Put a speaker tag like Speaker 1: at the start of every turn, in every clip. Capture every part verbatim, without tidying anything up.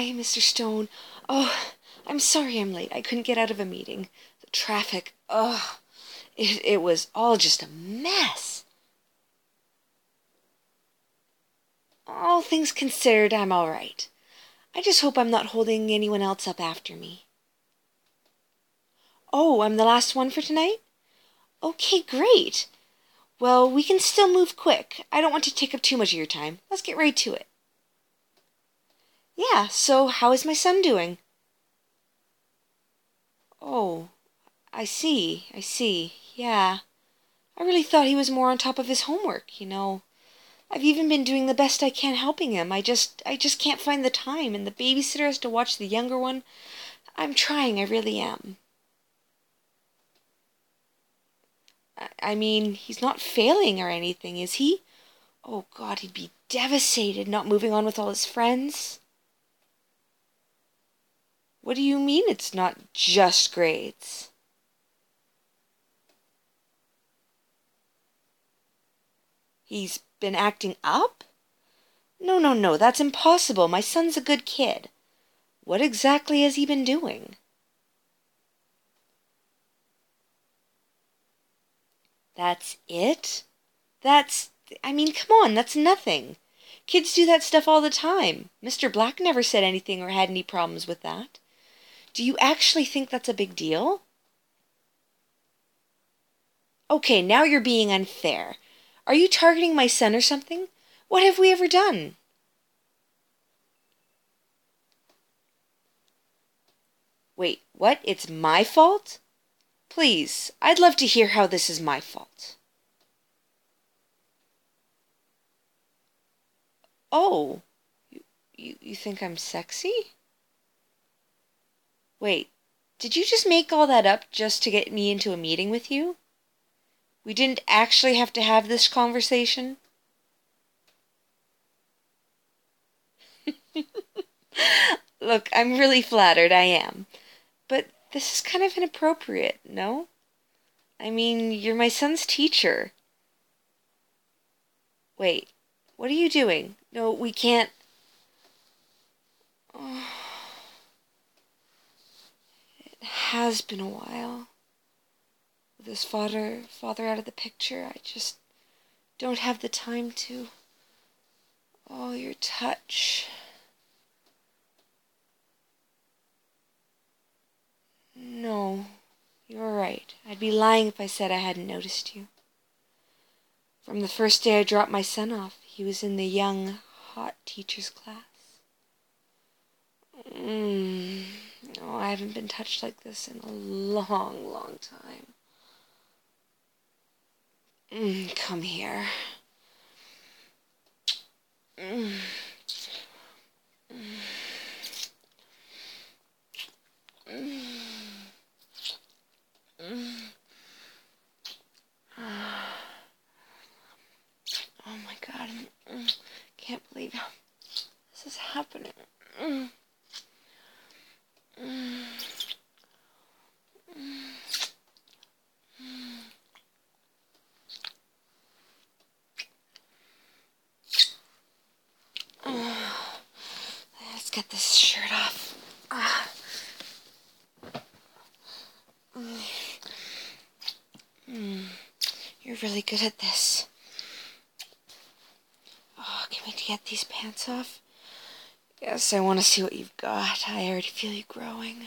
Speaker 1: Hi, Mister Stone. Oh, I'm sorry I'm late. I couldn't get out of a meeting. The traffic, oh, it, it was all just a mess. All things considered, I'm all right. I just hope I'm not holding anyone else up after me. Oh, I'm the last one for tonight? Okay, great. Well, we can still move quick. I don't want to take up too much of your time. Let's get right to it. Yeah, so how is my son doing? Oh, I see, I see. Yeah. I really thought he was more on top of his homework, you know. I've even been doing the best I can helping him. I just I just can't find the time, and the babysitter has to watch the younger one. I'm trying, I really am. I, I mean, he's not failing or anything, is he? Oh God, he'd be devastated not moving on with all his friends. What do you mean it's not just grades? He's been acting up? No, no, no, that's impossible. My son's a good kid. What exactly has he been doing? That's it? That's, I mean, come on, that's nothing. Kids do that stuff all the time. Mister Black never said anything or had any problems with that. Do you actually think that's a big deal? Okay, now you're being unfair. Are you targeting my son or something? What have we ever done? Wait, what? It's my fault? Please, I'd love to hear how this is my fault. Oh, you, you, you think I'm sexy? Wait, did you just make all that up just to get me into a meeting with you? We didn't actually have to have this conversation? Look, I'm really flattered, I am. But this is kind of inappropriate, no? I mean, you're my son's teacher. Wait, what are you doing? No, we can't. Oh, it has been a while. With his father, father out of the picture, I just don't have the time to. Oh, your touch. No, you're right. I'd be lying if I said I hadn't noticed you. From the first day I dropped my son off, he was in the young, hot teacher's class. Mm. Oh, I haven't been touched like this in a long, long time. Mm, come here. Mm. Mm. Mm. Oh my God. Mm. Can't believe this is happening. Mm. Mm. Oh, let's get this shirt off. Ah. Mm. Mm. You're really good at this. Oh, can we get these pants off? Yes, I want to see what you've got. I already feel you growing.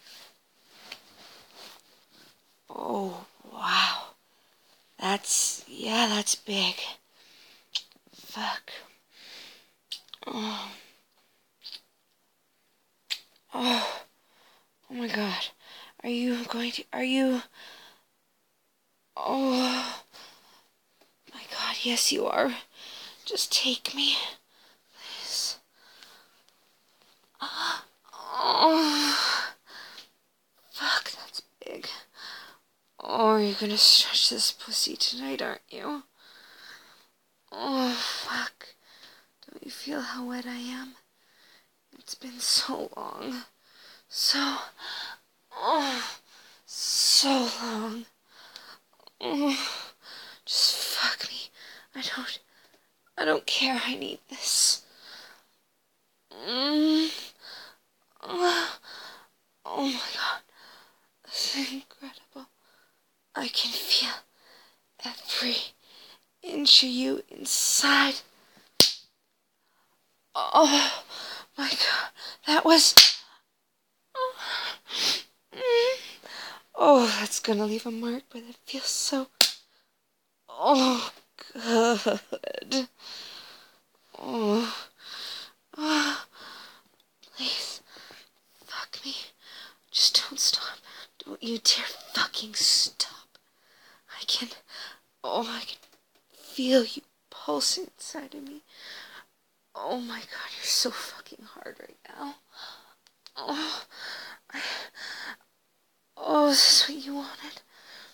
Speaker 1: Oh, wow. That's, yeah, that's big. Fuck. Oh. Oh. Oh my God. Are you going to, are you, oh. My God, yes you are. Just take me. Please. Oh. Fuck, that's big. Oh, you're gonna stretch this pussy tonight, aren't you? Oh, fuck. Don't you feel how wet I am? It's been so long. So, oh, so long. Oh, just fuck me. I don't, I don't care. I need this. Mm. I can feel every inch of you inside. Oh, my God. That was... Oh, that's gonna leave a mark, but it feels so... Oh, good. Oh. Oh. Please. Fuck me. Just don't stop. Don't you dare fucking stop. I can... Oh, I can feel you pulsing inside of me. Oh my God, you're so fucking hard right now. Oh, I... Oh, is this what you wanted?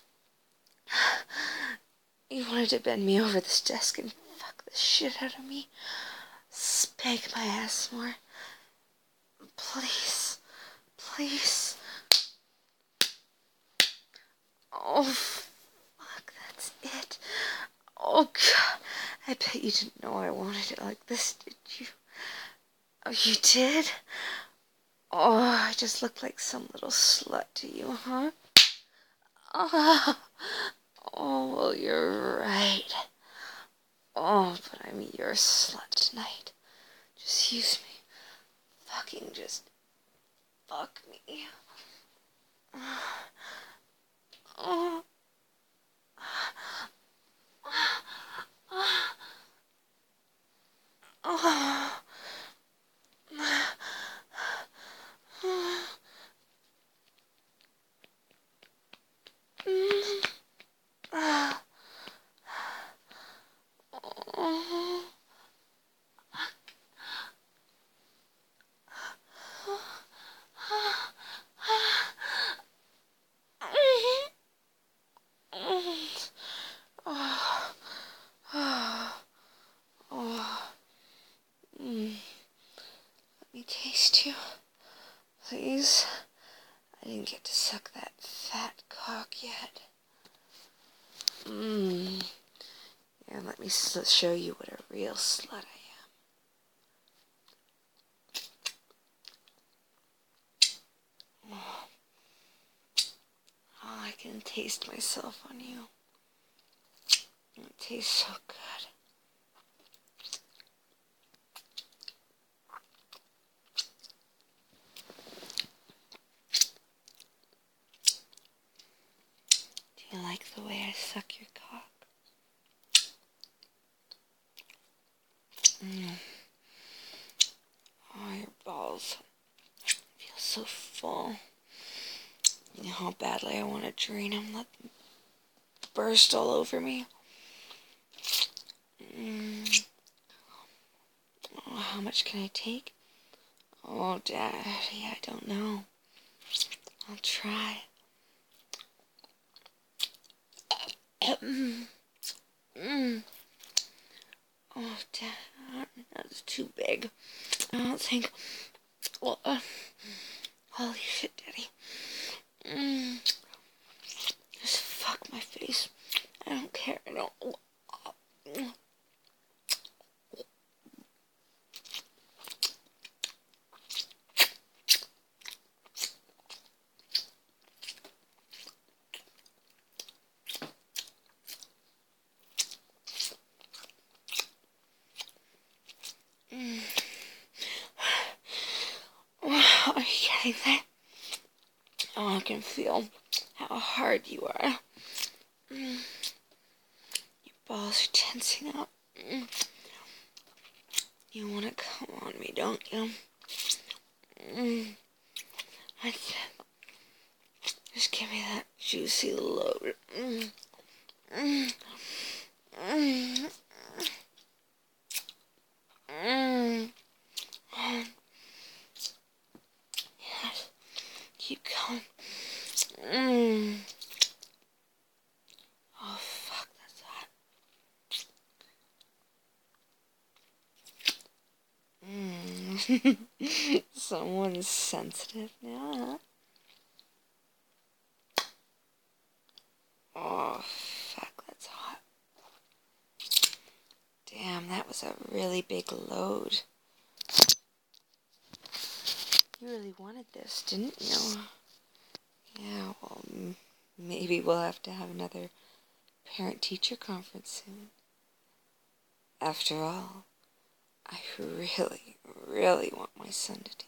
Speaker 1: You wanted to bend me over this desk and fuck the shit out of me? Spank my ass more. Please. Please. Oh, fuck, that's it. Oh, God. I bet you didn't know I wanted it like this, did you? Oh, you did? Oh, I just look like some little slut to you, huh? Oh, oh, well, you're right. Oh, but I'm your slut tonight. Just use me. Fucking just fuck me. Oh. Oh. Let me taste you, please. I didn't get to suck that fat cock yet. Mmm. Yeah, let me show you what a real slut I am. Oh, oh I can taste myself on you. It tastes so good. Do you like the way I suck your cock? Mm. Oh, your balls feel so full. You know how badly I want to drain them, let them burst all over me. Mm. Oh, how much can I take? Oh, Daddy, I don't know. I'll try. Mm. Mm. Oh, Dad, that's too big. I don't think... Well, uh, holy shit, Daddy. Mm. Just fuck my face. I don't care. I don't... Mm. Are you getting that? Oh, I can feel how hard you are. Mm. Your balls are tensing up. Mm. You want to come on me, don't you? Mm. I th Just give me that juicy load. Mm. Mm. Mm. Mm. Mm. Yes. Keep going. Mm. Oh, fuck, that's hot. Mm. Someone's sensitive now, huh? Oh, fuck, that's hot. Damn, that was a really big load. You really wanted this, didn't you? Yeah, well, Maybe we'll have to have another parent-teacher conference soon. After all, I really, really want my son to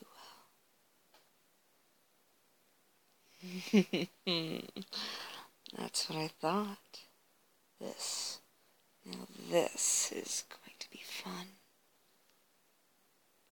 Speaker 1: do well. That's what I thought. This, now this is going to be fun.